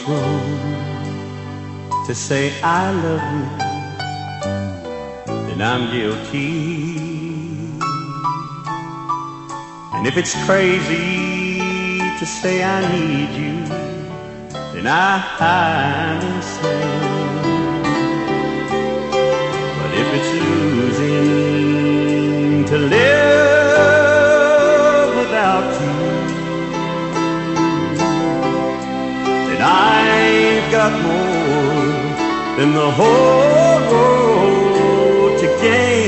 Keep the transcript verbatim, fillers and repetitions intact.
wrong to say I love you, then I'm guilty. And if it's crazy to say I need you, then I'm insane. But if it's losing to live without you, then I've got more than the whole road to gain.